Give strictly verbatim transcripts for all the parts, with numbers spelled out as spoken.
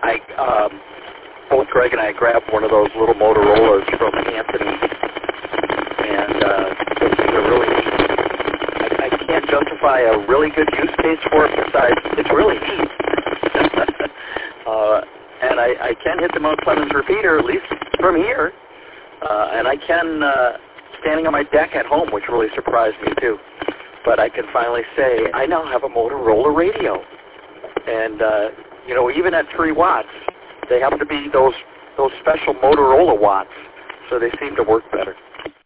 I um, both Greg and I grabbed one of those little Motorola's from Anthony, and uh, they seem to really neat. I, I can't justify a really good use case for it besides it's really neat. uh, and I, I can hit the Mount Clemens repeater, at least from here, uh, and I can, uh, standing on my deck at home, which really surprised me too. But I can finally say, I now have a Motorola radio. And, uh, you know, even at three watts, they happen to be those those special Motorola watts, so they seem to work better.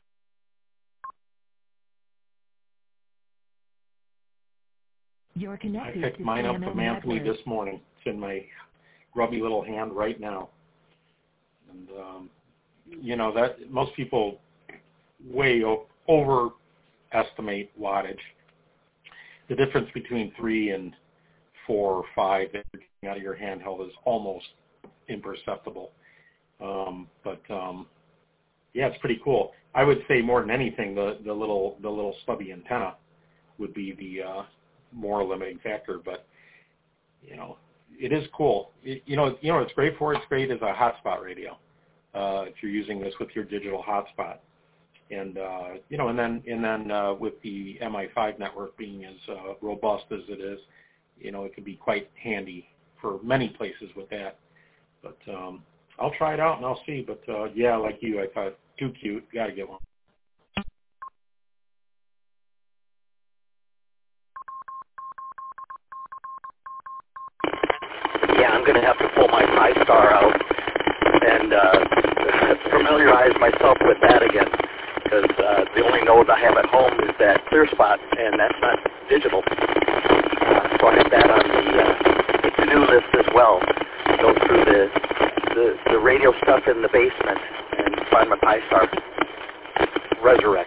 You're I picked mine up from Anthony this morning. It's in my grubby little hand right now. And, um, you know, that most people way o- overestimate wattage. The difference between three and four or five that you're getting out of your handheld is almost imperceptible. Um, but um, yeah, it's pretty cool. I would say more than anything, the, the little the little stubby antenna would be the uh, more limiting factor. But you know, it is cool. It, you know, you know, it's great for. It's great as a hotspot radio uh, if you're using this with your digital hotspot. And uh, you know, and then and then uh, with the M I five network being as uh, robust as it is, you know, it could be quite handy for many places with that. But um, I'll try it out and I'll see. But uh, yeah, like you, I thought too cute. Got to get one. Yeah, I'm going to have to pull my Pi-Star out and uh, familiarize myself with that again. Because uh, the only node I have at home is that ClearSpot, and that's not digital. Uh, so I have that on the, uh, the to-do list as well. Go through the, the the radio stuff in the basement and find my Pi-Star. Resurrect.